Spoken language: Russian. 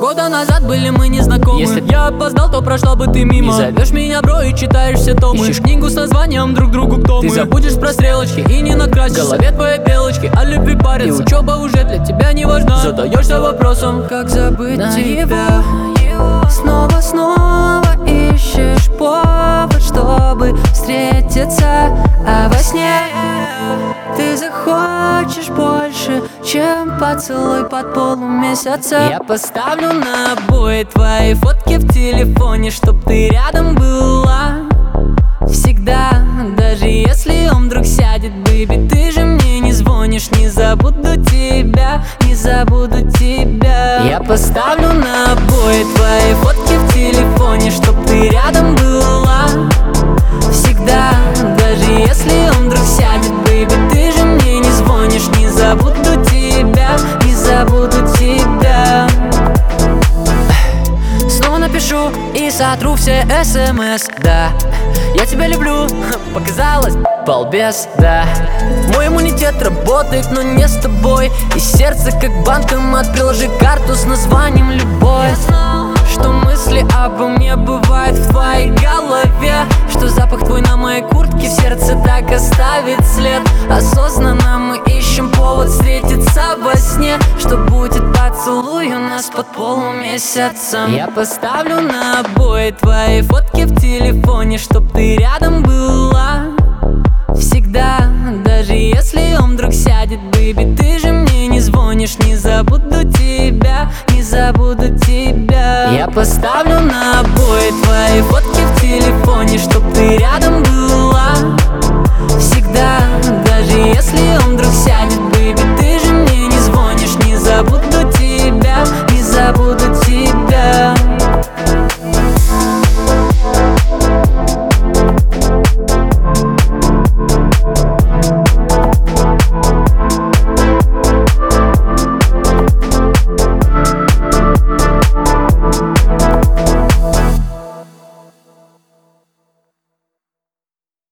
года назад были мы незнакомы. Если б я опоздал, то прошла бы ты мимо. Не зовешь меня бро и читаешь все томы. Ищешь книгу с названием друг другу кто мы. Ты забудешь про стрелочки и не накрасишь в голове твоей белочки, а любви париться. И учеба уже для тебя не важна. Задаешься вопросом, как забыть тебя. Снова ищешь повод, чтобы встретиться, а во сне ты захочешь больше, чем поцелуй под полумесяца. Я поставлю на обои твои фотки в телефоне, чтоб ты рядом была всегда. Даже если он вдруг сядет, бэйби, ты же мне не звонишь. Не забуду тебя, не забуду тебя. Я поставлю на обои твои фотки в телефоне, чтоб ты рядом была всегда. Даже если он вдруг сядет, бэйби, ты же мне не звонишь. Не забуду тебя, не забуду тебя. Снова напишу и сотру все СМС, да. Я тебя люблю, показалось, балбес, да. Мой иммунитет работает, но не с тобой. И сердце как банкомат, приложи карту с названием любовь. Я знал, что мысли обо мне бывают в твоей голове, что запах твой на моей куртке в сердце так оставит след. Осознанно мы ищем повод встретиться во сне, что будет поцелуй у нас под полумесяцем. Я поставлю на обои твои фотки в телефоне, чтоб ты рядом была всегда. Даже если он вдруг сядет, бэйби, ты же мне не звонишь. Не забуду тебя, не забуду тебя. Я поставлю на обои твои фотки в телефоне, чтоб ты рядом была всегда. Даже если